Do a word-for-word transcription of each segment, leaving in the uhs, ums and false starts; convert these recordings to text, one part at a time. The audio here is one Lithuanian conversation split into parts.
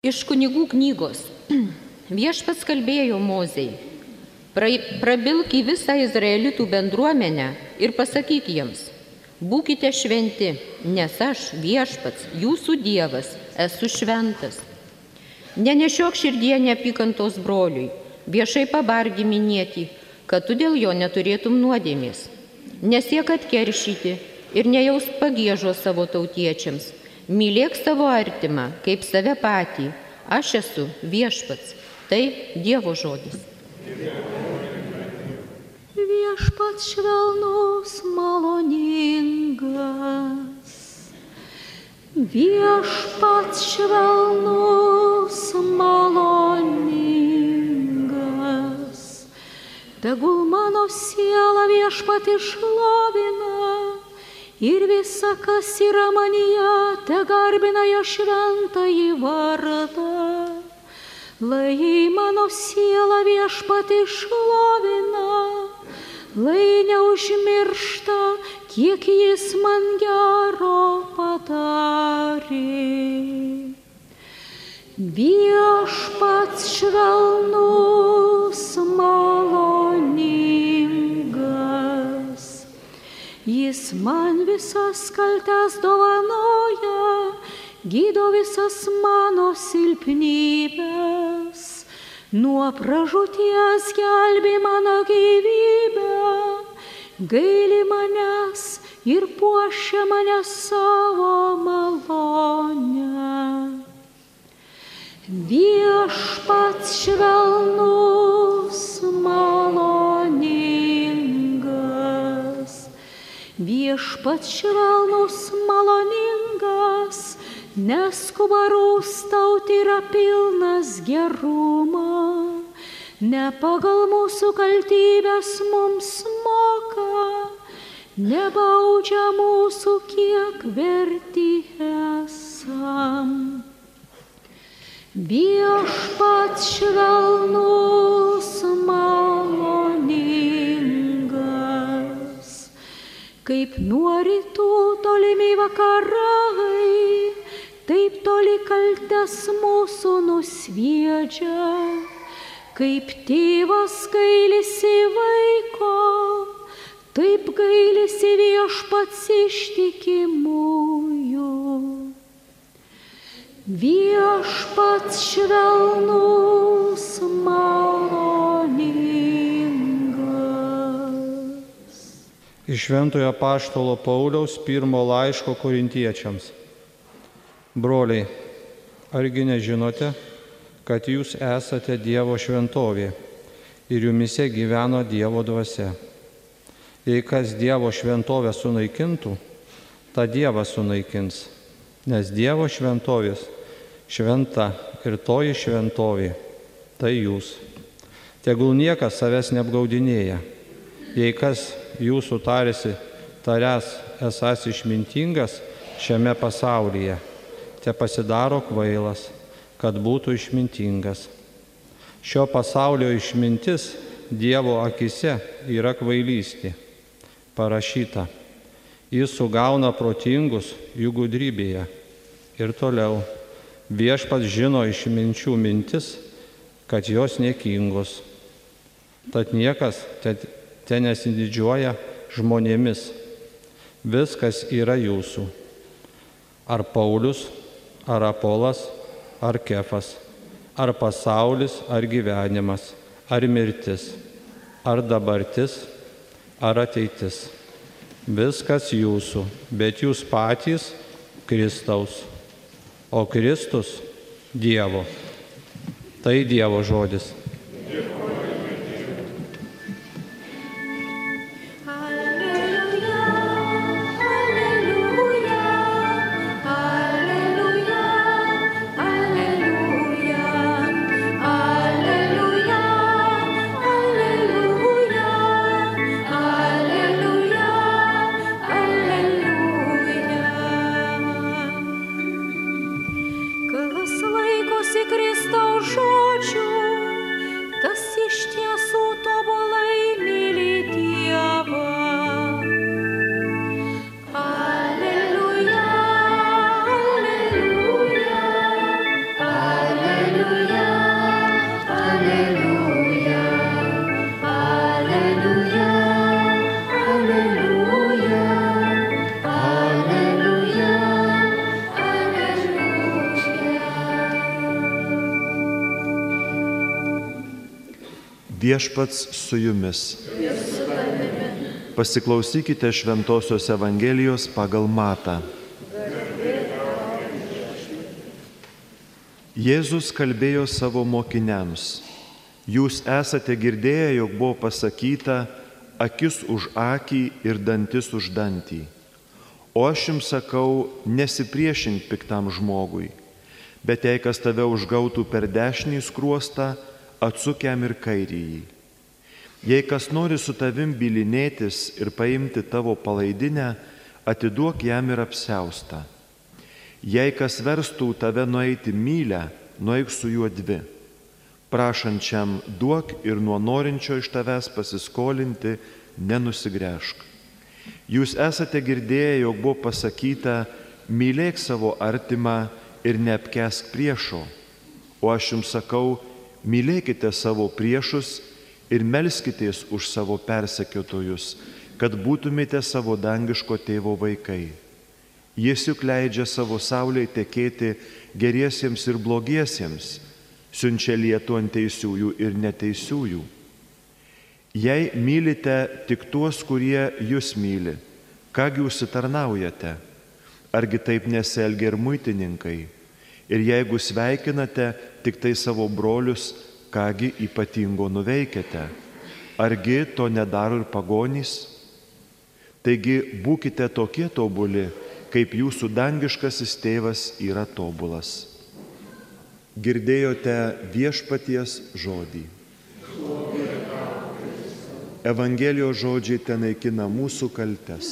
Iš Kunigų knygos. Viešpats kalbėjo Mozei: prabilk į visą izraelitų bendruomenę ir pasakyk jiems: būkite šventi, nes aš, Viešpats, jūsų Dievas, esu šventas. Nenešiok širdyje neapykantos broliui, viešai pabargi minėti, kad tu dėl jo neturėtum nuodėmės. Nesiek atkeršyti ir nejaus pagiežos savo tautiečiams. Mylėk savo artimą kaip save patį. Aš esu Viešpats. Tai Dievo žodis. Viešpats švelnus, maloningas. Viešpats švelnus, maloningas. Tegul mano siela Viešpatį šlovina ir visa, kas yra manyje, te garbina jo šventąjį vardą. Lai mano siela Viešpatį šlovina, lai neužmiršta, kiek jis man gero padarė. Viešpats švelnus, maloningas. Jis man visas kaltes dovanoja, gydo visas mano silpnybes. Nuo pražūties gelbė mano gyvybę, gaili manęs ir puošia mane savo malonę. Viešpats švelnus, maloningas. Viešpats švelnus, maloningas, neskuba rūstauti, yra pilnas gerumo. Ne pagal mūsų kaltybes mums moka, nebaudžia mūsų, kiek verti esam. Viešpats švelnus, maloningas. Kaip nuo rytų tolimi vakarai, taip toli kaltes mūsų nusviedžia. Kaip tėvas gailisi vaiko, taip gailisi Viešpats ištikimųjų. Viešpats švelnus, maloningas. Iš Šventojo apaštalo Pauliaus pirmo laiško Korintiečiams. Broliai, argi nežinote, kad jūs esate Dievo šventovė ir jumise gyveno Dievo dvasia? Jei kas Dievo šventovę sunaikintų, tą Dievas sunaikins, nes Dievo šventovės šventa ir toji šventovė, tai jūs. Tegul niekas savęs neapgaudinėja. Jei kas jūsų tarėsi, taręs esąs išmintingas šiame pasaulyje, te pasidaro kvailas, kad būtų išmintingas. Šio pasaulio išmintis Dievo akise yra kvailystė. Parašyta: jis sugauna protingus jų gudrybėje. Ir toliau: Viešpats žino išminčių mintis, kad jos niekingos. Tad niekas te, te nesididžiuoja žmonėmis. Viskas yra jūsų. Ar Paulius, ar Apolas, ar Kefas, ar pasaulis, ar gyvenimas, ar mirtis, ar dabartis, ar ateitis. Viskas jūsų, bet jūs patys Kristaus, o Kristus Dievo. Tai Dievo žodis. Kristaus žodžių, tas iš tiesų tobulai myli Dievą. Alleluja, alleluja, alleluja. Viešpats su jumis. Pasiklausykite Šventosios Evangelijos pagal Matą. Jėzus kalbėjo savo mokiniams: Jūs esate girdėję, jog buvo pasakyta, akis už akį ir dantis už dantį. O aš jums sakau, nesipriešink piktam žmogui, bet jei kas tave užgautų per dešinį skruostą, atsuk jam ir kairįjį. Jei kas nori su tavim bylinėtis ir paimti tavo palaidinę, atiduok jam ir apsiaustą. Jei kas verstų tave nueiti mylę, nueik su juo dvi. Prašančiam duok ir nuo norinčio iš tavęs pasiskolinti nenusigręžk. Jūs esate girdėję, jog buvo pasakyta, mylėk savo artimą ir neapkęsk priešo. O aš jums sakau, mylėkite savo priešus ir melskitės už savo persekiotojus, kad būtumėte savo dangiško tėvo vaikai. Jis juk leidžia savo saulei tekėti geriesiems ir blogiesiems, siunčia lietų ant teisiųjų ir neteisiųjų. Jei mylite tik tuos, kurie jūs myli, kągi užsitarnaujate? Argi taip nesielgia ir muitininkai? Ir jeigu sveikinate tik tai savo brolius, kągi ypatingo nuveikėte? Argi to nedaro ir pagonys? Taigi būkite tokie tobuli, kaip jūsų dangiškasis tėvas yra tobulas. Girdėjote viešpaties žodį. Evangelijos žodžiai tenaikina mūsų kaltes.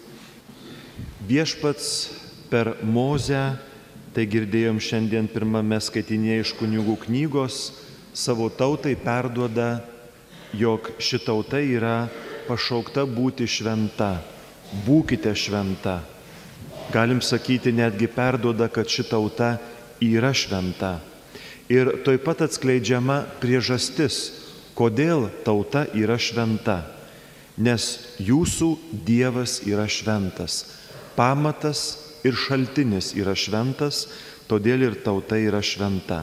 Viešpats per Mozę, tai girdėjom šiandien pirmame skaitinėje iš Kunigų knygos, savo tautai perduoda, jog ši tauta yra pašaukta būti šventa. Būkite šventa. Galim sakyti, netgi perduoda, kad ši tauta yra šventa. Ir toj pat atskleidžiama priežastis, kodėl tauta yra šventa. Nes jūsų Dievas yra šventas. Pamatas ir šaltinis yra šventas, todėl ir tauta yra šventa.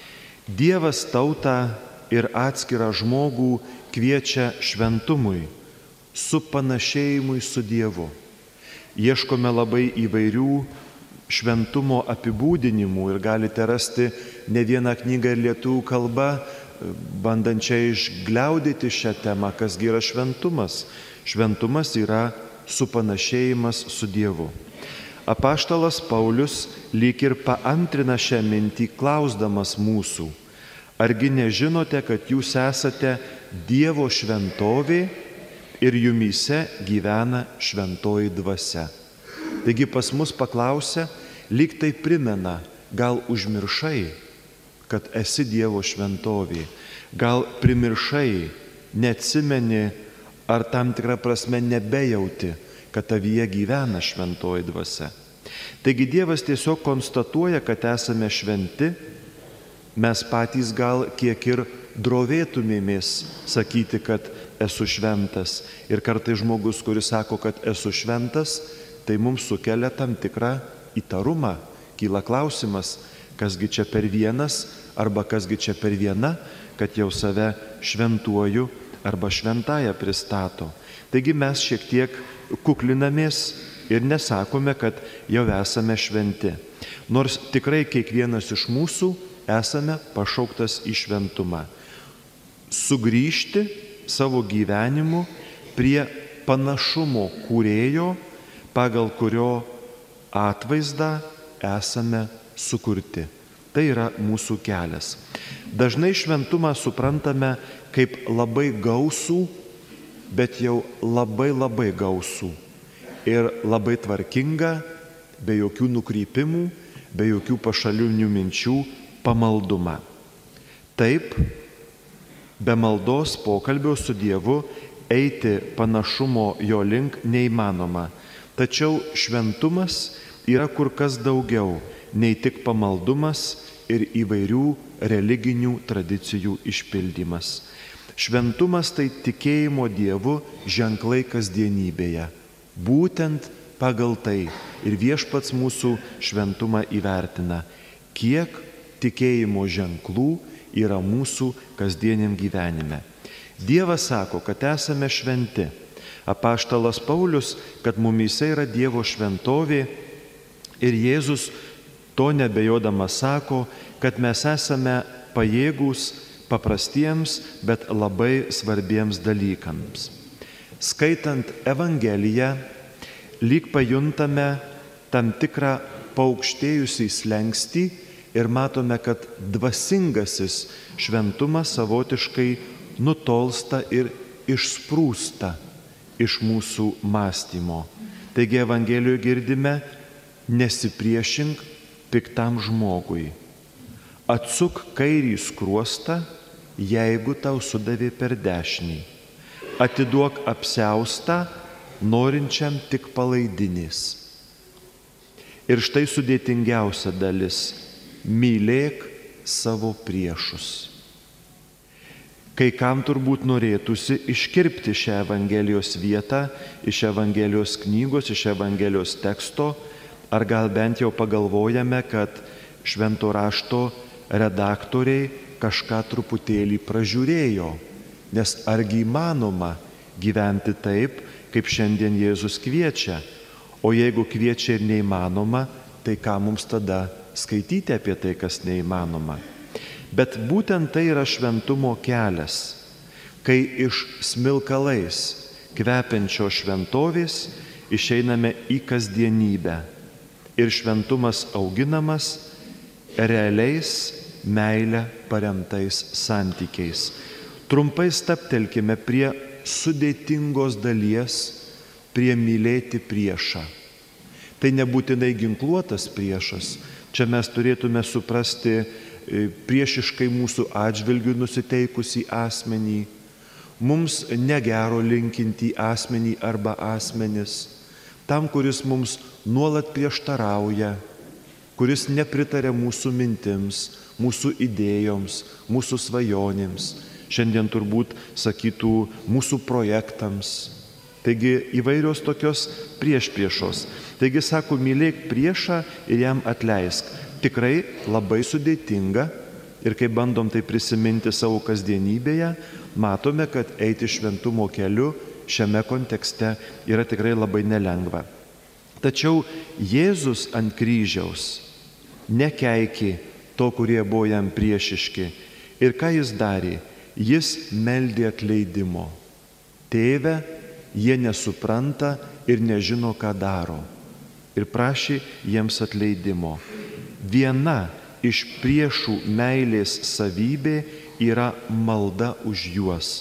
Dievas tautą ir atskirą žmogų kviečia šventumui, supanašėjimui su Dievu. Ieškome labai įvairių šventumo apibūdinimų ir galite rasti ne vieną knygą ir lietuvių kalba, bandančią išgliaudyti šią temą, kasgi yra šventumas. Šventumas yra supanašėjimas su Dievu. Apaštalas Paulius lyg ir paantrina šią mintį, klausdamas mūsų: argi nežinote, kad jūs esate Dievo šventovė ir jumyse gyvena šventoji dvasia? Taigi pas mus paklausia, lyg tai primena, gal užmiršai, kad esi Dievo šventovė, gal primiršai, neatsimeni ar tam tikrą prasme nebejauti, kad tavyje gyvena šventoji dvasia. Taigi Dievas tiesiog konstatuoja, kad esame šventi, mes patys gal kiek ir drovėtumėmės sakyti, kad esu šventas. Ir kartai žmogus, kuris sako, kad esu šventas, tai mums sukelia tam tikrą įtarumą. Kyla klausimas, kasgi čia per vienas, arba kasgi čia per viena, kad jau save šventuoju arba šventąją pristato. Taigi mes šiek tiek kuklinamės ir nesakome, kad jau esame šventi. Nors tikrai kiekvienas iš mūsų esame pašauktas į šventumą. Sugrįžti savo gyvenimu prie panašumo kūrėjo, pagal kurio atvaizdą esame sukurti. Tai yra mūsų kelias. Dažnai šventumą suprantame kaip labai gausų, bet jau labai labai gausų ir labai tvarkingą, be jokių nukrypimų, be jokių pašalinių minčių pamaldumą. Taip, be maldos pokalbio su Dievu eiti panašumo jo link neįmanoma. Tačiau šventumas yra kur kas daugiau nei tik pamaldumas ir įvairių religinių tradicijų išpildymas. Šventumas tai tikėjimo Dievu ženklai kasdienybėje. Būtent pagal tai ir Viešpats mūsų šventumą įvertina, kiek tikėjimo ženklų yra mūsų kasdieniam gyvenime. Dievas sako, kad esame šventi. Apaštalas Paulius, kad mumyse yra Dievo šventovė ir Jėzus to nebejodamas sako, kad mes esame pajėgūs paprastiems, bet labai svarbiems dalykams. Skaitant Evangeliją, lyg pajuntame tam tikrą paaukštėjusį slenkstį ir matome, kad dvasingasis šventumas savotiškai nutolsta ir išsprūsta iš mūsų mąstymo. Taigi Evangelijoje girdime: nesipriešink piktam žmogui, atsuk kairį skruostą, jeigu tau sudavė per dešinį, atiduok apsiaustą norinčiam tik palaidinės. Ir štai sudėtingiausia dalis: mylėk savo priešus. Kai kam turbūt norėtųsi iškirpti šią Evangelijos vietą iš Evangelijos knygos, iš Evangelijos teksto, ar gal bent jau pagalvojame, kad švento rašto redaktoriai kažką truputėlį pražiūrėjo, nes argi įmanoma gyventi taip, kaip šiandien Jėzus kviečia, o jeigu kviečia ir neįmanoma, tai ką mums tada skaityti apie tai, kas neįmanoma. Bet būtent tai yra šventumo kelias, kai iš smilkalais kvepiančios šventovės išeiname į kasdienybę ir šventumas auginamas realiais meilę paremtais santykiais. Trumpai stabtelkime prie sudėtingos dalies, prie mylėti priešą. Tai nebūtinai ginkluotas priešas. Čia mes turėtume suprasti priešiškai mūsų atžvilgių nusiteikusį asmenį, mums negero linkintį asmenį arba asmenis, tam, kuris mums nuolat prieštarauja, kuris nepritarė mūsų mintims, mūsų idėjoms, mūsų svajonėms, šiandien turbūt sakytų mūsų projektams. Taigi įvairios tokios priešpriešos. Taigi sako, mylėk priešą ir jam atleisk. Tikrai labai sudėtinga ir kai bandom tai prisiminti savo kasdienybėje, matome, kad eiti šventumo keliu šiame kontekste yra tikrai labai nelengva. Tačiau Jėzus ant kryžiaus nekeikė to, kurie buvo jam priešiški. Ir ką jis darė? Jis meldė atleidimo. Tėve, jie nesupranta ir nežino, ką daro. Ir prašė jiems atleidimo. Viena iš priešų meilės savybė yra malda už juos,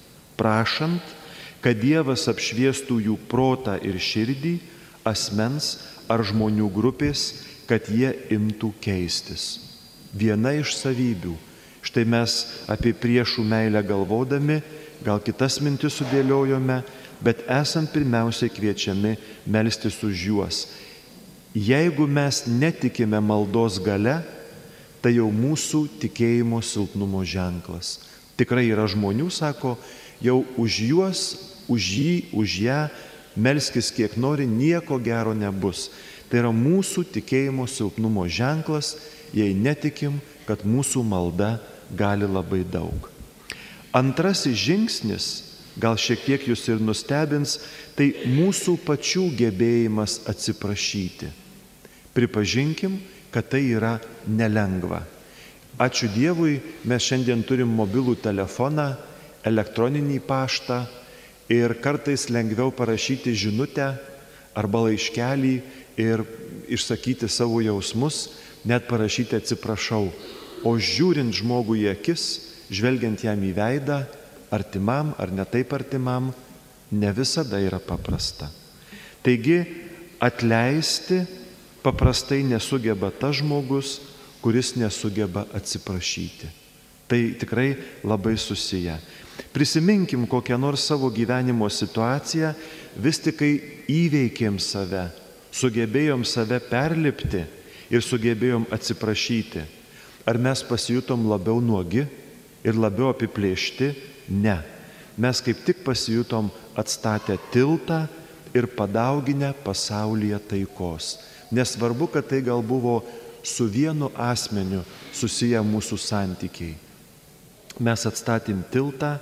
prašant, kad Dievas apšviestų jų protą ir širdį, asmens ar žmonių grupės, kad jie imtų keistis. Viena iš savybių. Štai mes apie priešų meilę galvodami, gal kitas mintis sudėliojome, bet esam pirmiausiai kviečiami melstis už juos. Jeigu mes netikime maldos gale, tai jau mūsų tikėjimo silpnumo ženklas. Tikrai yra žmonių, sako, jau už juos, už jį, už ją, melskis kiek nori, nieko gero nebus. Tai yra mūsų tikėjimo silpnumo ženklas, jei netikim, kad mūsų malda gali labai daug. Antrasis žingsnis, gal šiek tiek jūs ir nustebins, tai mūsų pačių gebėjimas atsiprašyti. Pripažinkim, kad tai yra nelengva. Ačiū Dievui, mes šiandien turim mobilų telefoną, elektroninį paštą ir kartais lengviau parašyti žinutę arba laiškelį ir išsakyti savo jausmus, net parašyti atsiprašau. O žiūrint žmogui į akis, žvelgiant jam į veidą, artimam ar ne taip artimam, ne visada yra paprasta. Taigi, atleisti paprastai nesugeba tas žmogus, kuris nesugeba atsiprašyti. Tai tikrai labai susiję. Prisiminkim kokią nors savo gyvenimo situaciją, vis tik kai įveikėm save, sugebėjom save perlipti ir sugebėjom atsiprašyti. Ar mes pasijutom labiau nuogi ir labiau apiplėšti? Ne. Mes kaip tik pasijutom atstatę tiltą ir padauginę pasaulyje taikos. Nesvarbu, kad tai gal buvo su vienu asmeniu susiję mūsų santykiai. Mes atstatėm tiltą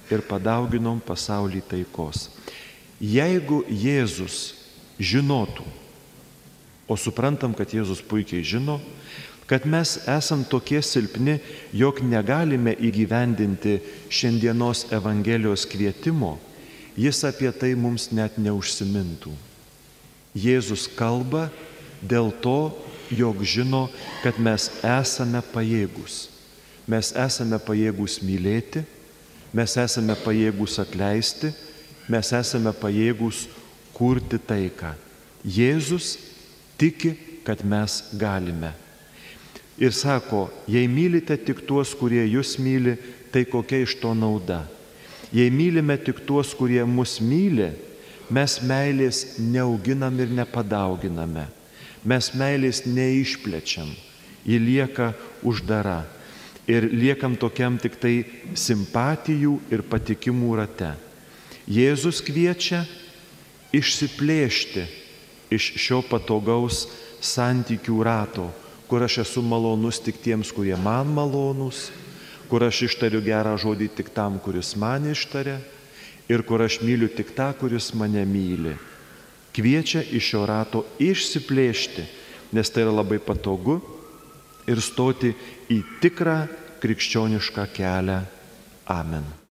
ir padauginom pasaulį taikos. Jeigu Jėzus žinotų, o suprantam, kad Jėzus puikiai žino, kad mes esam tokie silpni, jog negalime įgyvendinti šiandienos Evangelijos kvietimo, jis apie tai mums net neužsimintų. Jėzus kalba dėl to, jog žino, kad mes esame pajėgus. Mes esame pajėgus mylėti, mes esame pajėgus atleisti, mes esame pajėgus kurti taiką. Jėzus tiki, kad mes galime. Ir sako, jei mylite tik tuos, kurie jūs myli, tai kokia iš to nauda? Jei mylime tik tuos, kurie mus myli, mes meilės neauginam ir nepadauginame. Mes meilės neišplečiam, ji lieka uždara. Ir liekam tokiam tik tai simpatijų ir patikimų rate. Jėzus kviečia išsiplėšti iš šio patogaus santykių rato, kur aš esu malonus tik tiems, kurie man malonus, kur aš ištariu gerą žodį tik tam, kuris man ištaria, ir kur aš myliu tik tą, kuris mane myli. Kviečia iš šio rato išsiplėšti, nes tai yra labai patogu, ir stoti į tikrą krikščionišką kelią. Amen.